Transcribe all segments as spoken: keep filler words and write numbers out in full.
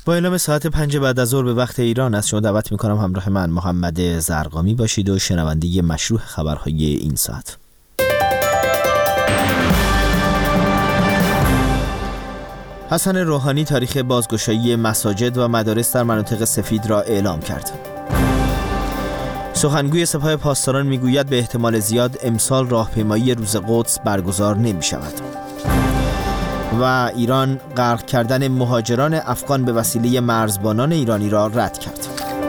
با اعلام ساعت پنج بعد از ظهر به وقت ایران از شما دعوت میکنم همراه من محمد زرقامی باشید و شنونده مشروع خبرهای این ساعت. حسن روحانی تاریخ بازگشایی مساجد و مدارس در مناطق سفید را اعلام کرد. سخنگوی سپاه پاسداران میگوید به احتمال زیاد امسال راهپیمایی روز قدس برگزار نمی شود. و ایران غرق کردن مهاجران افغان به وسیله مرزبانان ایرانی را رد کرد.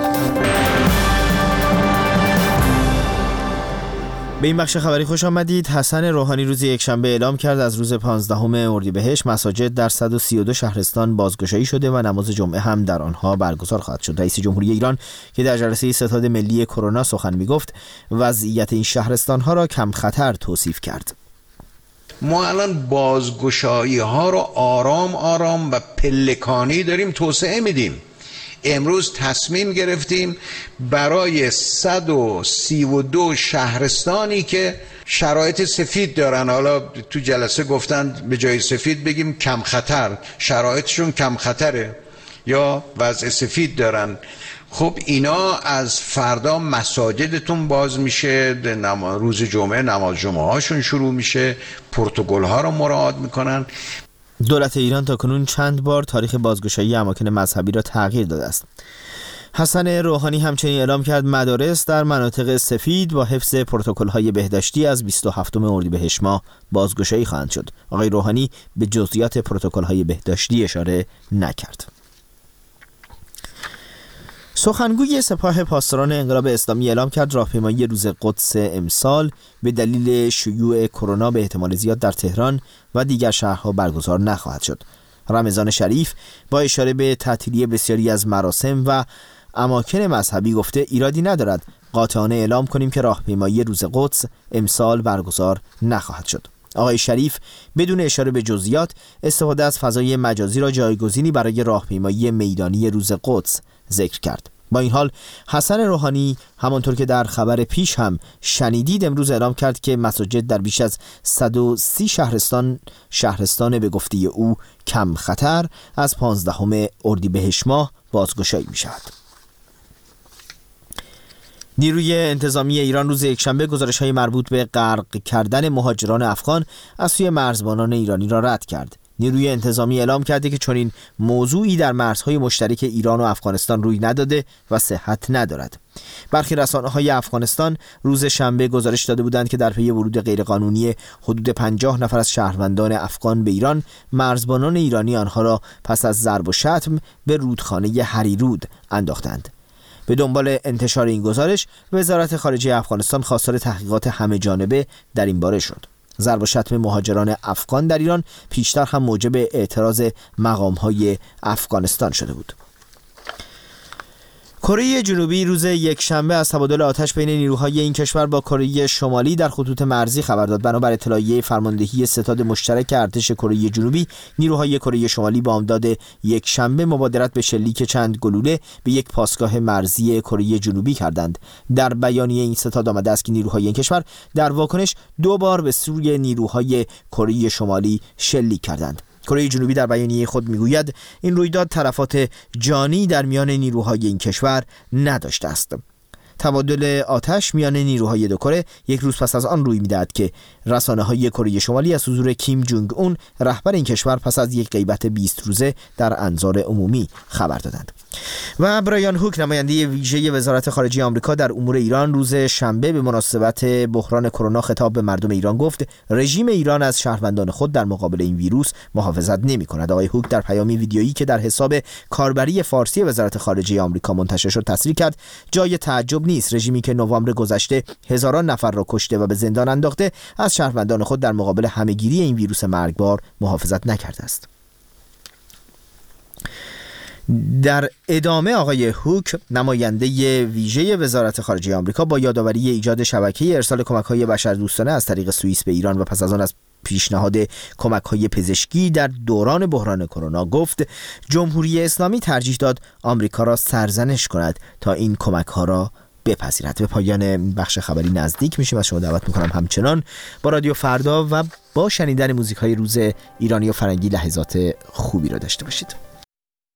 به این بخش خبری خوش آمدید. حسن روحانی روز یکشنبه اعلام کرد از روز پانزدهم اردیبهشت مساجد در صد و سی و دو شهرستان بازگشایی شده و نماز جمعه هم در آنها برگزار خواهد شد. رئیس جمهوری ایران که در جلسه ستاد ملی کرونا سخن میگفت وضعیت این شهرستان‌ها را کم خطر توصیف کرد. ما الان بازگشایی ها رو آرام آرام و پلکانی داریم توسعه میدیم. امروز تصمیم گرفتیم برای صد و سی و دو شهرستانی که شرایط سفید دارن، حالا تو جلسه گفتن به جای سفید بگیم کم خطر، شرایطشون کم خطره یا وضع سفید دارن. خب اینا از فردا مساجدتون باز میشه، روز جمعه نماز جمعه هاشون شروع میشه، پروتکل ها رو مراعات میکنن. دولت ایران تاکنون چند بار تاریخ بازگشایی اماکن مذهبی را تغییر داده است. حسن روحانی همچنین اعلام کرد مدارس در مناطق سفید با حفظ پروتکل‌های بهداشتی از بیست و هفتم اردیبهشت ماه بازگشایی خواهند شد. آقای روحانی به جزئیات پروتکل‌های بهداشتی اشاره نکرد. سخنگوی سپاه پاسداران انقلاب اسلامی اعلام کرد راهپیمایی روز قدس امسال به دلیل شیوع کرونا به احتمال زیاد در تهران و دیگر شهرها برگزار نخواهد شد. رمضان شریف با اشاره به تعطیلی بسیاری از مراسم و اماکن مذهبی گفته ایرادی ندارد قاطعانه اعلام کنیم که راهپیمایی روز قدس امسال برگزار نخواهد شد. آقای شریف بدون اشاره به جزئیات استفاده از فضای مجازی را جایگزینی برای راهپیمایی میدانی روز قدس ذکر کرد. با این حال حسن روحانی همانطور که در خبر پیش هم شنیدید امروز اعلام کرد که مساجد در بیش از صد و سی شهرستان شهرستان به گفته او کم خطر از پانزدهم اردیبهشت ماه بازگشایی می شود. نیروی انتظامی ایران روز یکشنبه گزارش‌های مربوط به غرق کردن مهاجران افغان از سوی مرزبانان ایرانی را رد کرد. نیروی انتظامی اعلام کرده که چنین موضوعی در مرزهای مشترک ایران و افغانستان روی نداده و صحت ندارد. برخی رسانه‌های افغانستان روز شنبه گزارش داده بودند که در پی ورود غیرقانونی حدود پنجاه نفر از شهروندان افغان به ایران، مرزبانان ایرانی آنها را پس از ضرب و شتم به رودخانه هریرود انداختند. به دنبال انتشار این گزارش، وزارت خارجه افغانستان خواستار تحقیقات همه جانبه در این باره شد. ضرب و شتم مهاجران افغان در ایران پیشتر هم موجب اعتراض مقام‌های افغانستان شده بود. کره جنوبی روز یکشنبه از تبادل آتش بین نیروهای این کشور با کره شمالی در خطوط مرزی خبر داد. بنابر اطلاعیه فرماندهی ستاد مشترک ارتش کره جنوبی، نیروهای کره شمالی بامداد یکشنبه مبادرت به شلیک چند گلوله به یک پاسگاه مرزی کره جنوبی کردند. در بیانیه این ستاد آمده است که نیروهای این کشور در واکنش دو بار به سوی نیروهای کره شمالی شلیک کردند. کره جنوبی در بیانیه خود میگوید این رویداد تلفات جانی در میان نیروهای این کشور نداشته است. تبادل آتش میان نیروهای دو کره یک روز پس از آن روی میدهد که رسانه‌های کره شمالی از حضور کیم جونگ اون رهبر این کشور پس از یک غیبت بیست روزه در انظار عمومی خبر دادند. و برایان هوک نماینده ویژه وزارت خارجه آمریکا در امور ایران روز شنبه به مناسبت بحران کرونا خطاب به مردم ایران گفت رژیم ایران از شهروندان خود در مقابل این ویروس محافظت نمی‌کند. آقای هوک در پیامی ویدیویی که در حساب کاربری فارسی وزارت خارجه آمریکا منتشر شد تصریح کرد جای تعجب نیست رژیمی که نوامبر گذشته هزاران نفر را کشته و به زندان انداخته از شهروندان خود در مقابل همهگیری این ویروس مرگبار محافظت نکرده است. در ادامه آقای هوک نماینده ویژه وزارت خارجه آمریکا با یادآوری ایجاد شبکه ارسال کمک‌های بشردوستانه از طریق سوئیس به ایران و پس از آن از پیشنهاد کمک‌های پزشکی در دوران بحران کرونا گفت جمهوری اسلامی ترجیح داد آمریکا را سرزنش کند تا این کمک‌ها را بپذیرد. به پایان بخش خبری نزدیک میشیم. از شما دعوت میکنم همچنان با رادیو فردا و با شنیدن موزیک‌های روز ایرانی و فرنگی لحظات خوبی را داشته باشید.